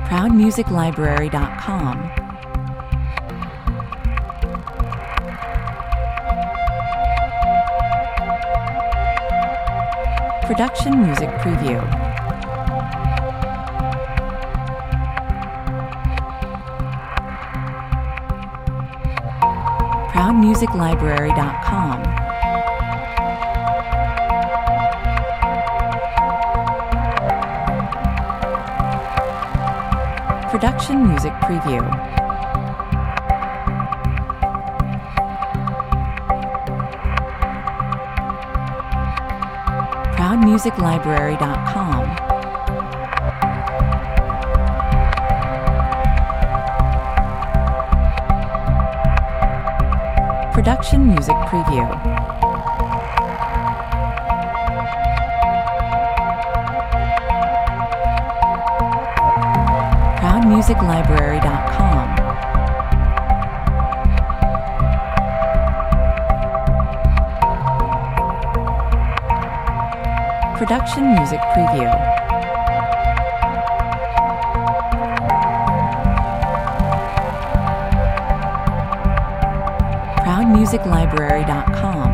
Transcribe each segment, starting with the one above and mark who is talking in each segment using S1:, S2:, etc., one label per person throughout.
S1: ProudMusicLibrary.com. Production Music Preview. ProudMusicLibrary.com. Production Music Preview. ProudMusicLibrary.com. Production Music Preview. ProudMusicLibrary.com. Production Music Preview. ProudMusicLibrary.com.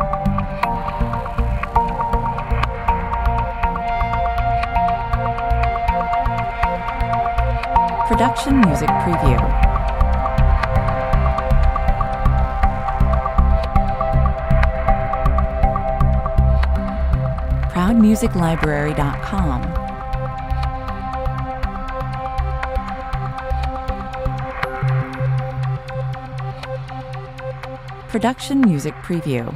S1: Production Music Preview. ProudMusicLibrary.com. Production Music Preview.